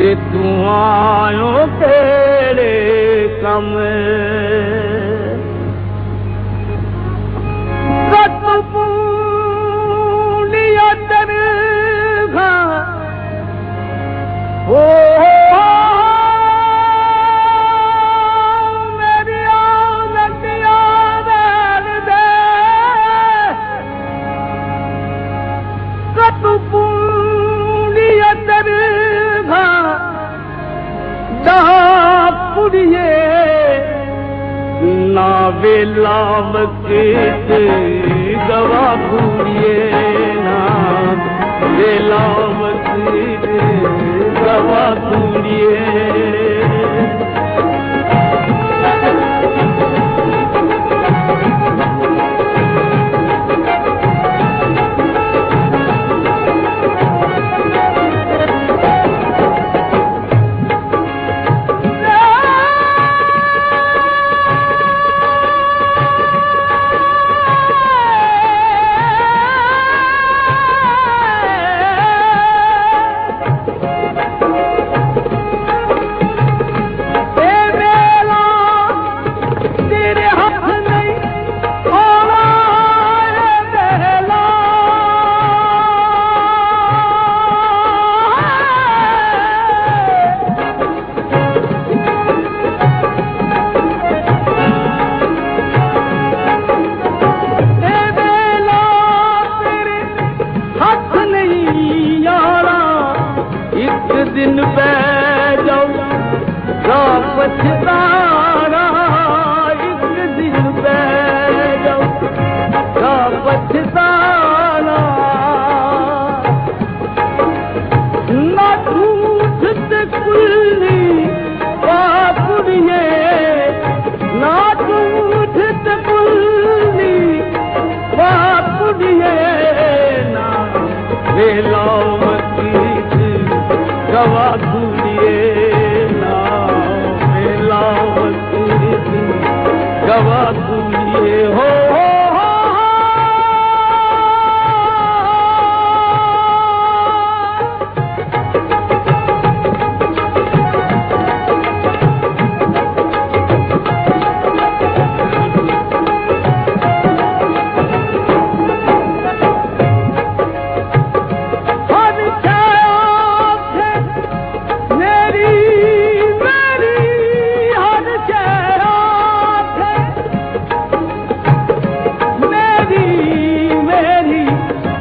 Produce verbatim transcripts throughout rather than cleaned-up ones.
तूं आयो कहिड़े कम ओ मेरी नदिया बैल दे कतु पूलिया दरगा पुड़िए ना वेला वक़्त गवा पुड़िए ना वेला वक़्त गवा पुड़िए दिन पै जाओ पछताना एक दिन पै जाओ पछताना ना झूठ ते कुल्ली पापुड़िए ना झूठ ते कुल्ली पापुड़िए ना वेला गवा पुड़िए ना वेला वक़्त गवा पुड़िए हो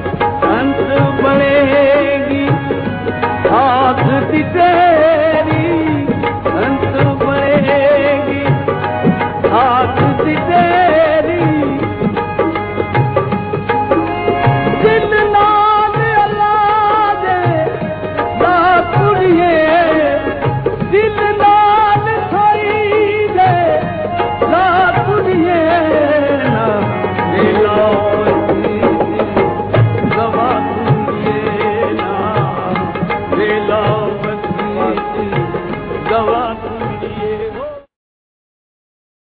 तेरी